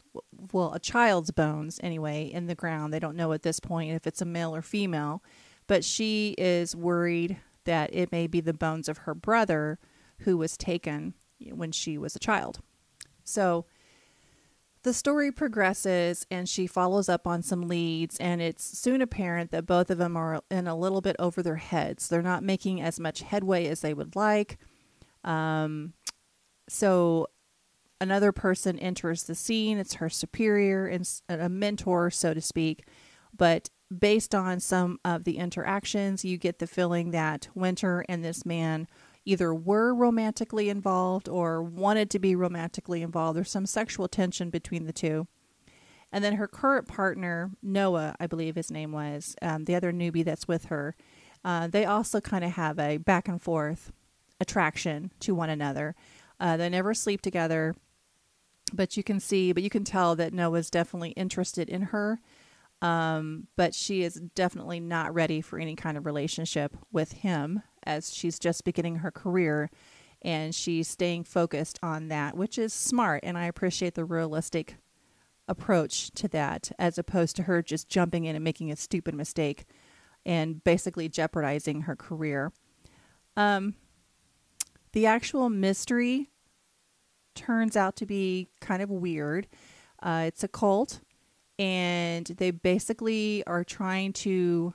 well, a child's bones anyway in the ground. They don't know at this point if it's a male or female, but she is worried that it may be the bones of her brother who was taken when she was a child. So the story progresses and she follows up on some leads, and it's soon apparent that both of them are in a little bit over their heads. They're not making as much headway as they would like. Um, so another person enters the scene. It's her superior and a mentor, so to speak. But based on some of the interactions, you get the feeling that Winter and this man either were romantically involved or wanted to be romantically involved. There's some sexual tension between the two. And then her current partner, Noah, I believe his name was, um, the other newbie that's with her, uh, they also kind of have a back and forth attraction to one another. Uh, they never sleep together, but you can see, but you can tell that Noah's definitely interested in her. Um, but she is definitely not ready for any kind of relationship with him, as she's just beginning her career and she's staying focused on that, which is smart. And I appreciate the realistic approach to that, as opposed to her just jumping in and making a stupid mistake and basically jeopardizing her career. Um, the actual mystery turns out to be kind of weird. Uh, it's a cult. And they basically are trying to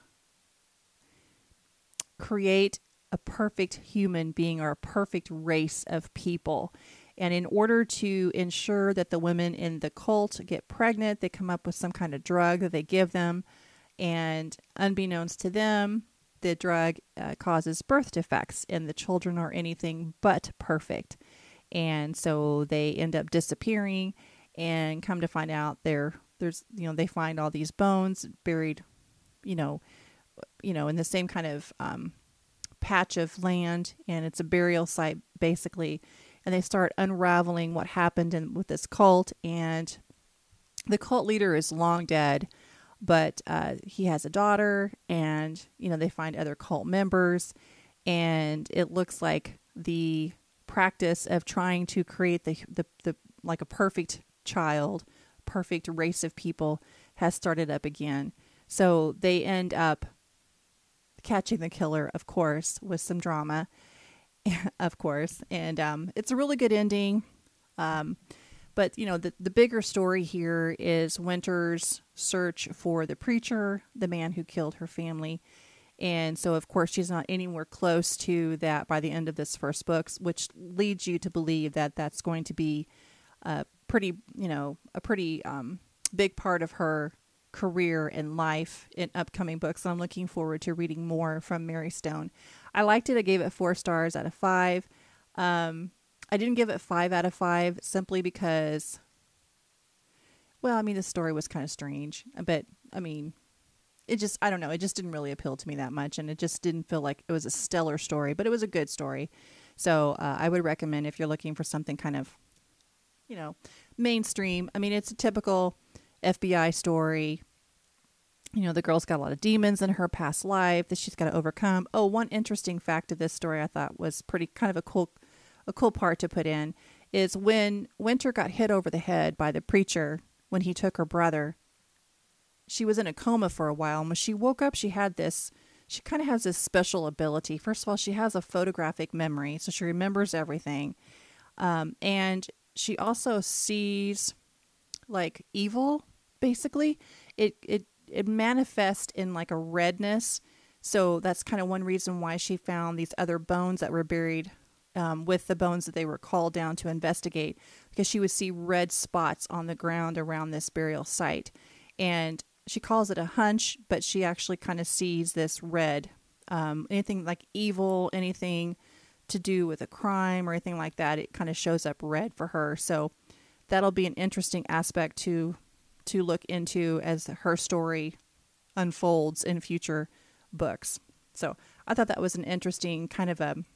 create a perfect human being or a perfect race of people. And in order to ensure that the women in the cult get pregnant, they come up with some kind of drug that they give them. And unbeknownst to them, the drug uh, causes birth defects, and the children are anything but perfect. And so they end up disappearing, and come to find out they're There's, you know, they find all these bones buried, you know, you know, in the same kind of um, patch of land, and it's a burial site basically. And they start unraveling what happened in, with this cult, and the cult leader is long dead, but uh, he has a daughter, and you know they find other cult members, and it looks like the practice of trying to create the the, the like a perfect child. Perfect race of people has started up again. So they end up catching the killer, of course, with some drama, of course. And um, it's a really good ending. Um, but, you know, the, the bigger story here is Winter's search for the preacher, the man who killed her family. And so, of course, she's not anywhere close to that by the end of this first book, which leads you to believe that that's going to be uh, pretty, you know, a pretty um, big part of her career and life in upcoming books. I'm looking forward to reading more from Mary Stone. I liked it. I gave it four stars out of five. Um, I didn't give it five out of five simply because, well, I mean, the story was kind of strange, but I mean, it just, I don't know. It just didn't really appeal to me that much. And it just didn't feel like it was a stellar story, but it was a good story. So uh, I would recommend if you're looking for something kind of, you know, mainstream. I mean, it's a typical F B I story. You know, the girl's got a lot of demons in her past life that she's got to overcome. Oh, one interesting fact of this story I thought was pretty kind of a cool, a cool part to put in is when Winter got hit over the head by the preacher when he took her brother. She was in a coma for a while, and when she woke up, she had this, she kind of has this special ability. First of all, she has a photographic memory, so she remembers everything. Um, and she also sees like evil, basically. It, it, it manifests in like a redness. So that's kind of one reason why she found these other bones that were buried um, with the bones that they were called down to investigate, because she would see red spots on the ground around this burial site. And she calls it a hunch, but she actually kind of sees this red, um, anything like evil, anything to do with a crime or anything like that. It kind of shows up red for her. So that'll be an interesting aspect to, to look into as her story unfolds in future books. So I thought that was an interesting kind of a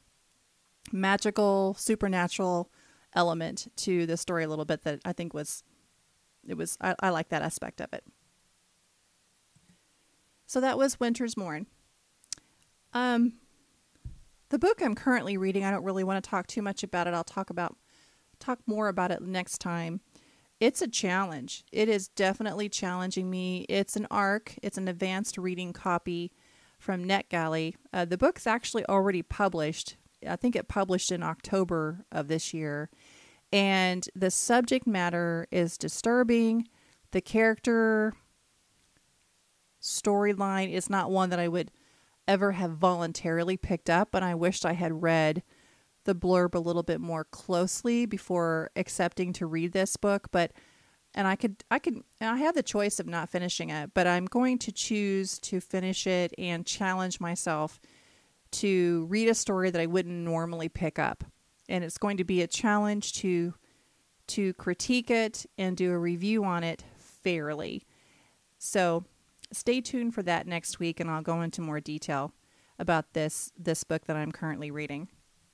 magical, supernatural element to the story a little bit that I think was, it was, I, I like that aspect of it. So that was Winter's Mourn. Um, the book I'm currently reading, I don't really want to talk too much about it. I'll talk about, talk more about it next time. it's a challenge. It is definitely challenging me. It's an ARC. It's an advanced reading copy from NetGalley. Uh, the book's actually already published. I think it published in October of this year. And the subject matter is disturbing. The character storyline is not one that I would ever have voluntarily picked up, and I wished I had read the blurb a little bit more closely before accepting to read this book. But and I could I could I have the choice of not finishing it, but I'm going to choose to finish it and challenge myself to read a story that I wouldn't normally pick up. And it's going to be a challenge to to critique it and do a review on it fairly. So stay tuned for that next week, and I'll go into more detail about this this book that I'm currently reading.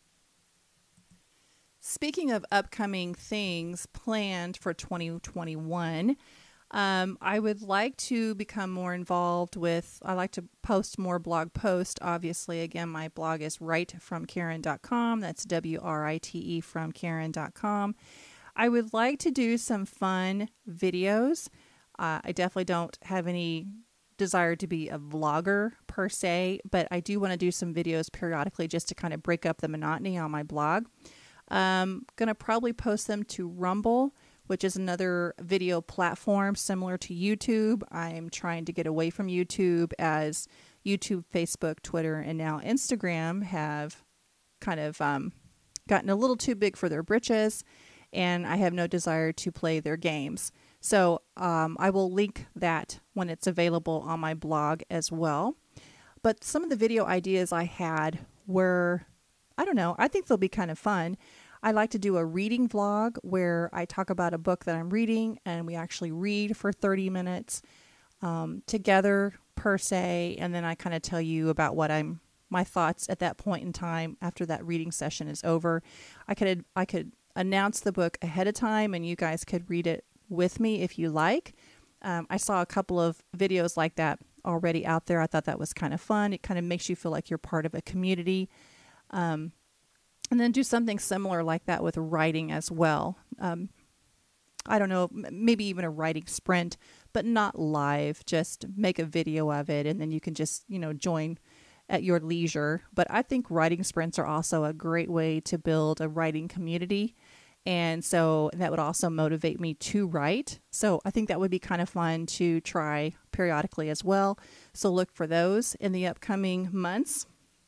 Speaking of upcoming things planned for twenty twenty-one, um, I would like to become more involved with, I like to post more blog posts. Obviously, again, my blog is write from karen dot com. That's W R I T E from karen dot com. I would like to do some fun videos. Uh, I definitely don't have any desire to be a vlogger per se, but I do want to do some videos periodically just to kind of break up the monotony on my blog. I'm going to probably post them to Rumble, which is another video platform similar to YouTube. I'm trying to get away from YouTube, as YouTube, Facebook, Twitter, and now Instagram have kind of um, gotten a little too big for their britches, and I have no desire to play their games. So um, I will link that when it's available on my blog as well. But some of the video ideas I had were, I don't know, I think they'll be kind of fun. I like to do a reading vlog where I talk about a book that I'm reading, and we actually read for thirty minutes um, together per se, and then I kind of tell you about what I'm, my thoughts at that point in time after that reading session is over. I could I could announce the book ahead of time, and you guys could read it with me if you like. Um, I saw a couple of videos like that already out there. I thought that was kind of fun. It kind of makes you feel like you're part of a community. Um, and then do something similar like that with writing as well. Um, I don't know, m- maybe even a writing sprint, but not live. Just make a video of it, and then you can just, you know, join at your leisure. But I think writing sprints are also a great way to build a writing community. And so that would also motivate me to write. So I think that would be kind of fun to try periodically as well. So look for those in the upcoming months.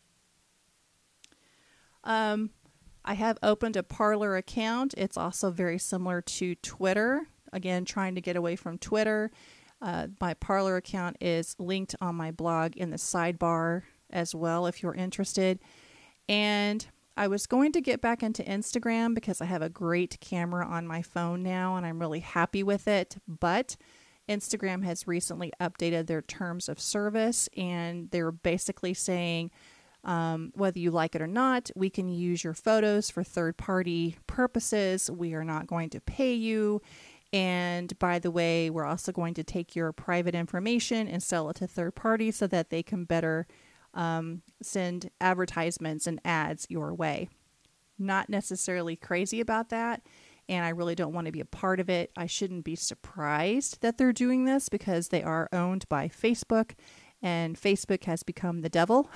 Um, I have opened a Parler account. It's also very similar to Twitter. Again, trying to get away from Twitter. Uh, my Parler account is linked on my blog in the sidebar as well if you're interested. And I was going to get back into Instagram because I have a great camera on my phone now, and I'm really happy with it. But Instagram has recently updated their terms of service, and they're basically saying, um, whether you like it or not, we can use your photos for third-party purposes. We are not going to pay you. And by the way, we're also going to take your private information and sell it to third parties so that they can better um, send advertisements and ads your way. Not necessarily crazy about that, and I really don't want to be a part of it. I shouldn't be surprised that they're doing this because they are owned by Facebook, and Facebook has become the devil,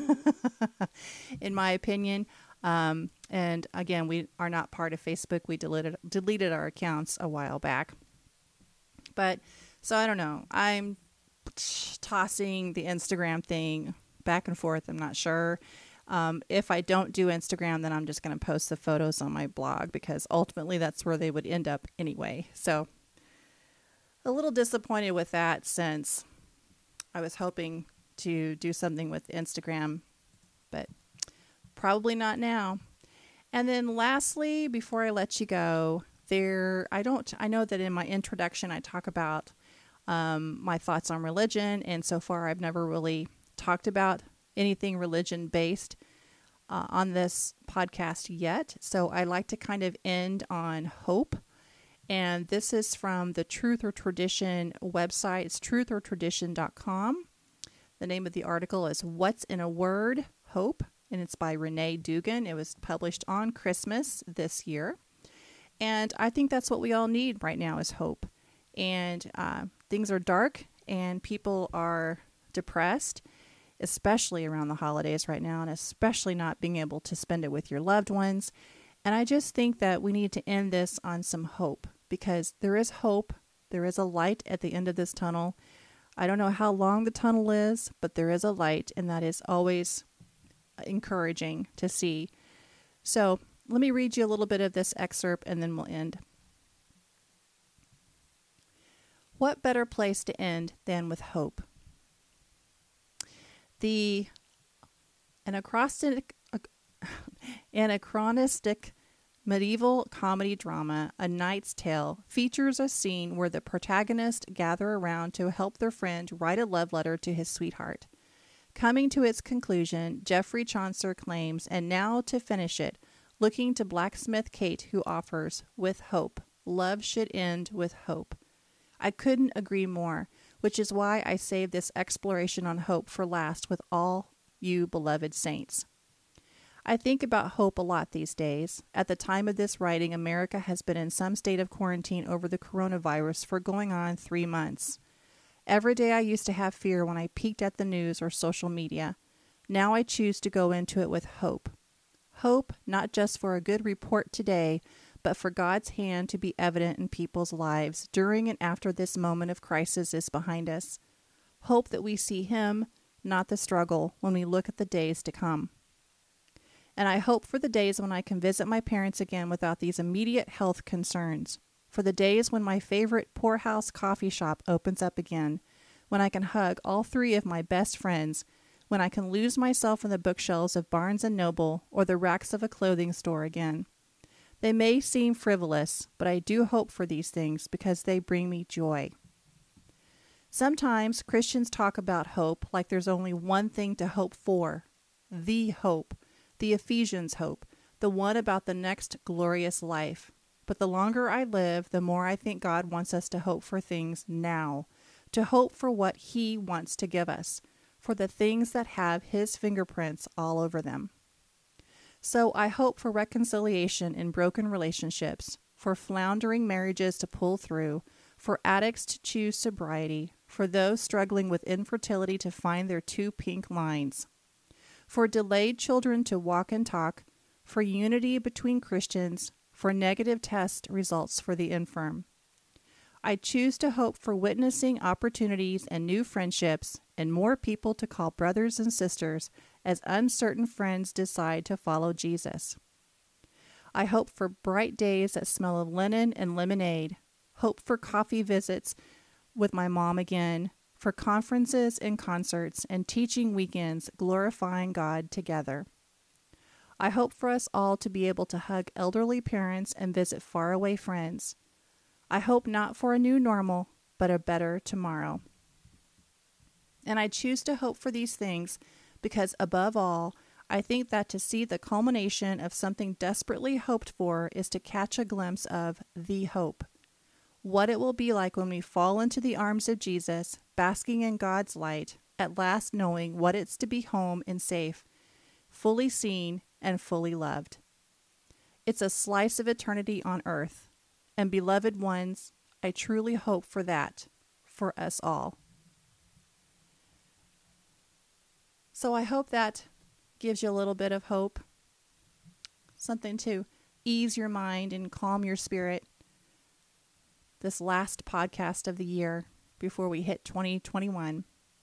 in my opinion. Um, and again, we are not part of Facebook. We deleted deleted our accounts a while back. But so I don't know. I'm tossing the Instagram thing back and forth. I'm not sure. Um, if I don't do Instagram, then I'm just going to post the photos on my blog because ultimately that's where they would end up anyway. So a little disappointed with that since I was hoping to do something with Instagram, but probably not now. And then lastly, before I let you go, there, I don't, I know that in my introduction, I talk about um, my thoughts on religion. And so far I've never really talked about anything religion based uh, on this podcast yet. So I like to kind of end on hope. And this is from the Truth or Tradition website. It's truth or tradition dot com. The name of the article is What's in a Word? Hope. And it's by Renee Dugan. It was published on Christmas this year. And I think that's what we all need right now is hope. And uh, things are dark and people are depressed, especially around the holidays right now, and especially not being able to spend it with your loved ones. And I just think that we need to end this on some hope, because there is hope. There is a light at the end of this tunnel. I don't know how long the tunnel is, but there is a light, and that is always encouraging to see. So let me read you a little bit of this excerpt, and then we'll end. What better place to end than with hope? The anachronistic, anachronistic medieval comedy drama, A Knight's Tale, features a scene where the protagonists gather around to help their friend write a love letter to his sweetheart. Coming to its conclusion, Geoffrey Chaucer claims, and now to finish it, looking to blacksmith Kate, who offers, with hope, love should end with hope. I couldn't agree more, which is why I saved this exploration on hope for last with all you beloved saints. I think about hope a lot these days. At the time of this writing, America has been in some state of quarantine over the coronavirus for going on three months. Every day I used to have fear when I peeked at the news or social media. Now I choose to go into it with hope. Hope not just for a good report today, but for God's hand to be evident in people's lives during and after this moment of crisis is behind us. Hope that we see Him, not the struggle, when we look at the days to come. And I hope for the days when I can visit my parents again without these immediate health concerns. For the days when my favorite poorhouse coffee shop opens up again, when I can hug all three of my best friends, when I can lose myself in the bookshelves of Barnes and Noble or the racks of a clothing store again. They may seem frivolous, but I do hope for these things because they bring me joy. Sometimes Christians talk about hope like there's only one thing to hope for, the hope, the Ephesians hope, the one about the next glorious life. But the longer I live, the more I think God wants us to hope for things now, to hope for what He wants to give us, for the things that have His fingerprints all over them. So I hope for reconciliation in broken relationships, for floundering marriages to pull through, for addicts to choose sobriety, for those struggling with infertility to find their two pink lines, for delayed children to walk and talk, for unity between Christians, for negative test results for the infirm. I choose to hope for witnessing opportunities and new friendships and more people to call brothers and sisters as uncertain friends decide to follow Jesus. I hope for bright days that smell of linen and lemonade, hope for coffee visits with my mom again, for conferences and concerts and teaching weekends glorifying God together. I hope for us all to be able to hug elderly parents and visit faraway friends. I hope not for a new normal, but a better tomorrow. And I choose to hope for these things because, above all, I think that to see the culmination of something desperately hoped for is to catch a glimpse of the hope. What it will be like when we fall into the arms of Jesus, basking in God's light, at last knowing what it's to be home and safe, fully seen and fully loved. It's a slice of eternity on earth. And beloved ones, I truly hope for that, for us all. So I hope that gives you a little bit of hope, something to ease your mind and calm your spirit this last podcast of the year before we hit twenty twenty-one.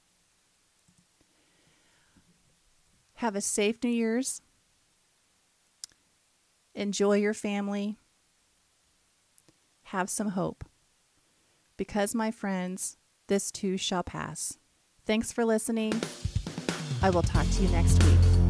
Have a safe New Year's. Enjoy your family. Have some hope. Because, my friends, this too shall pass. Thanks for listening. I will talk to you next week.